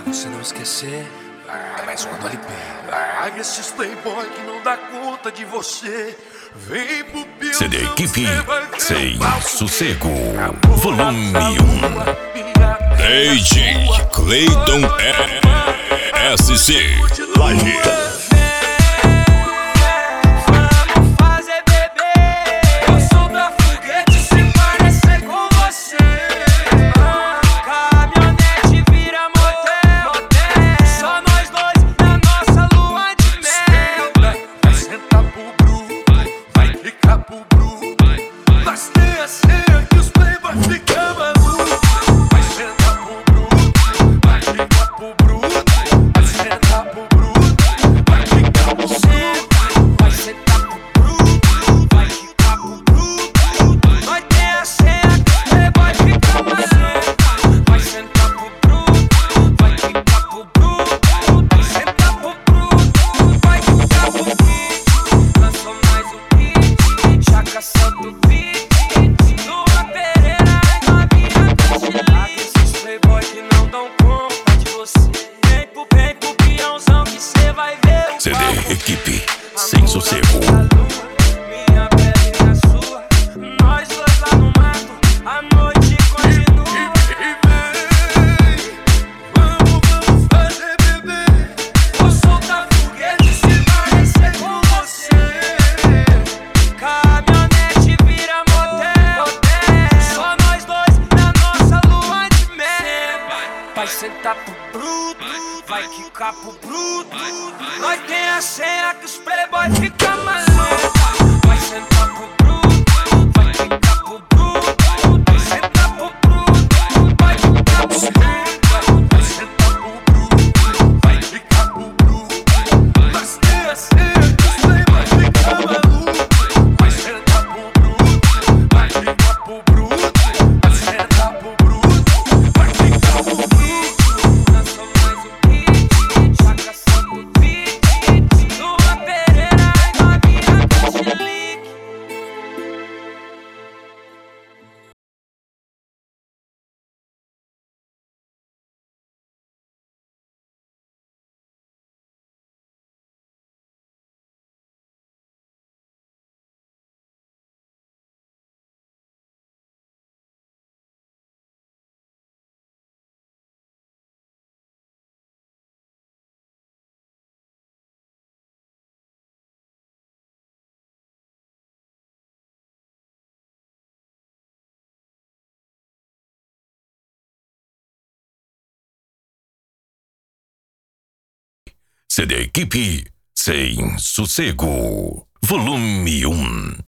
você não esquecer. Mas quando LP. Esses playboy que não dá conta de você. Vem pro Pio. CD Equipe Sem Sossego, volume 1. DJ Clayton SC Live. CD Equipe Sem Sossego. Minha pele na sua, nós dois lá no mato, a noite continua. Vamos fazer bebê. Vou soltar foguete se parecer com você. Caminhonete vira motel, só nós dois na nossa lua de mel. Vai sentar pro bruto, vai quicar pro bruto. Nós tem a senha que os playboy fica maluco. Vai sentar pro bruto, vai quicar pro bruto. Vai sentar pro bruto, vai quicar pro bruto. Vai sentar pro bruto, vai ficar pro bruto. Nós tem a senha que os playboy fica maluco. Vai sentar pro bruto, vai ficar pro bruto. Vai sentar pro bruto, vai ficar pro bruto. Nós somos mais um hit, já caçando beat. Lua Pereira e novinha Angelique. CD Equipe Sem Sossego, volume 1.